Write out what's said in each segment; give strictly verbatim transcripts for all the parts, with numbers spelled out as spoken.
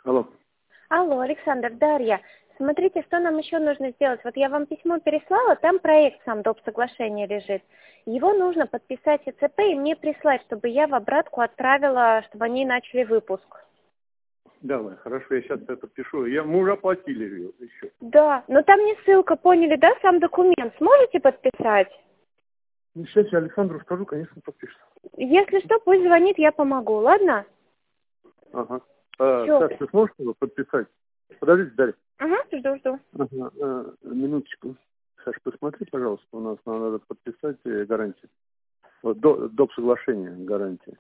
Алло. Алло, Александр, Дарья. Смотрите, что нам еще нужно сделать. Вот я вам письмо переслала, там проект сам доп. Соглашения лежит. Его нужно подписать ИЦП и мне прислать, чтобы я в обратку отправила, чтобы они начали выпуск. Давай, хорошо, я сейчас это подпишу. Я, мы уже оплатили ее еще. Да, но там не ссылка, поняли, да, сам документ. Сможете подписать? Ну, сейчас я Александру скажу, конечно, подпишу. Если что, пусть звонит, я помогу, ладно? Ага. А, Всё. Саш, ты сможешь его подписать? Подождите, Дарья. Ага, жду, жду. Ага, а, минуточку. Саш, посмотри, пожалуйста, у нас нам надо подписать э, гарантию. Вот, до, доп. Соглашения гарантии.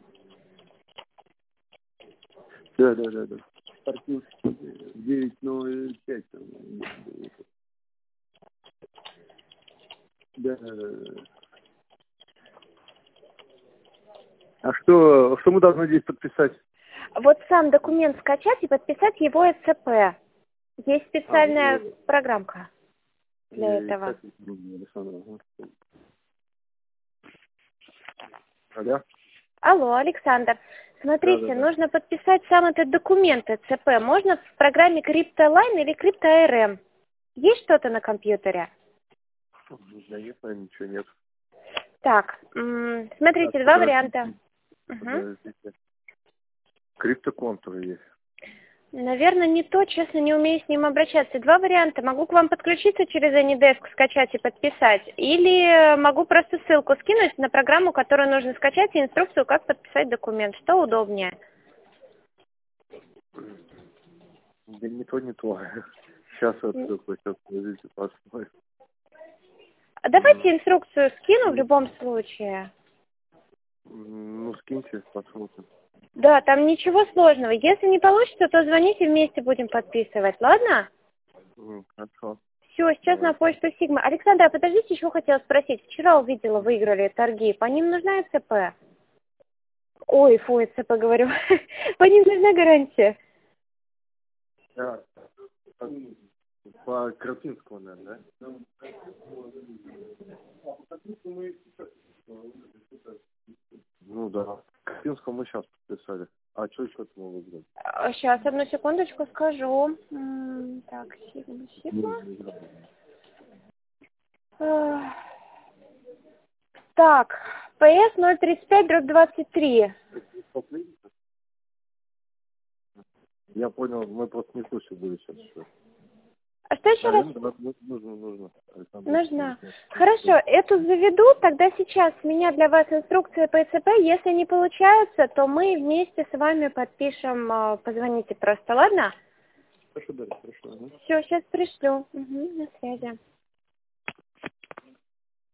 Да, да, да, да. Партнер девять ноль пять. Да, да, да, да. А что, что мы должны здесь подписать? Вот сам документ скачать и подписать его ИЦП. Есть А, специальная ну, программка для я этого. искать не буду, Александра. Алло? Алло, Александр. Да, да, Смотрите, да. нужно подписать сам этот документ ИЦП. Можно в программе CryptoLine или CryptoRM. Есть что-то на компьютере? Да нет, наверное, ничего нет. Так, м, смотрите, Так, два подождите, варианта. Угу. подождите. Криптоконтуры есть. Наверное, не то, честно, не умею с ним обращаться. Два варианта. Могу к вам подключиться через AnyDesk, скачать и подписать. Или могу просто ссылку скинуть на программу, которую нужно скачать, и инструкцию, как подписать документ. Что удобнее? Да не то, не то. Сейчас вот М. ссылку, сейчас, подождите, посмотрим. А давайте инструкцию скину в любом случае. Ну, скиньте, посмотрим. Да, там ничего сложного. Если не получится, то звоните, вместе будем подписывать. Ладно? М, Хорошо. Все, сейчас на Давай. почту Сигма. Александра, а подождите, еще хотела спросить. Вчера увидела, выиграли торги. По ним нужна ЭЦП? Ой, фу, ЭЦП говорю. По ним нужна гарантия? Да. По Крапинскому, наверное, да? Ну да. Крапинскому мы сейчас подписали. А что еще мы выиграли? Сейчас, одну секундочку скажу. М, Так, Сигма, Мы Сигма. выиграли. Ах. Так, ПС ноль тридцать пять дробь двадцать три. Я понял, мы просто не в курсе были сейчас. Что. А что еще раз? Наверное, ну, нужно, нужно. Александр, Нужна. нужно. Хорошо, эту заведу, тогда сейчас у меня для вас инструкция по ЭЦП. Если не получается, то мы вместе с вами подпишем, а, позвоните просто, ладно? Хорошо, Дарья, хорошо. Ага. Все, сейчас пришлю. Угу, на связи.